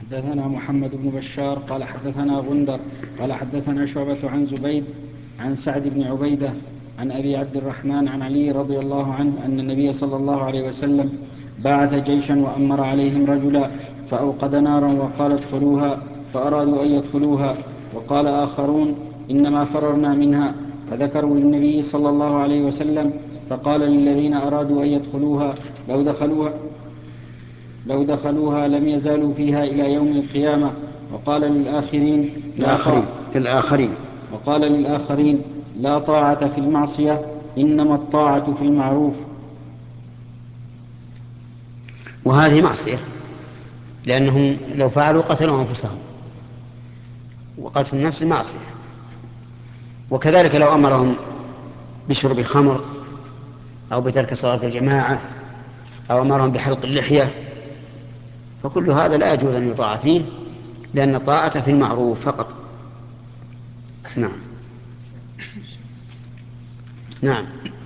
حدثنا محمد بن بشار قال حدثنا غندر قال حدثنا شعبة عن زبيد عن سعد بن عبيدة عن أبي عبد الرحمن عن علي رضي الله عنه أن النبي صلى الله عليه وسلم بعث جيشا وأمر عليهم رجلا فأوقد نارا وقال ادخلوها فأرادوا أن يدخلوها وقال آخرون إنما فررنا منها فذكروا للنبي صلى الله عليه وسلم فقال للذين أرادوا أن يدخلوها لو دخلوها لم يزالوا فيها إلى يوم القيامة. وقال للآخرين لا طاعة في المعصية إنما الطاعة في المعروف. وهذه معصية، لأنهم لو فعلوا قتلوا أنفسهم، وقتل النفس معصية. وكذلك لو أمرهم بشرب خمر أو بترك صلاة الجماعة أو أمرهم بحلق اللحية، فكل هذا لا يجوز أن يطاع فيه، لأن الطاعة في المعروف فقط. نعم.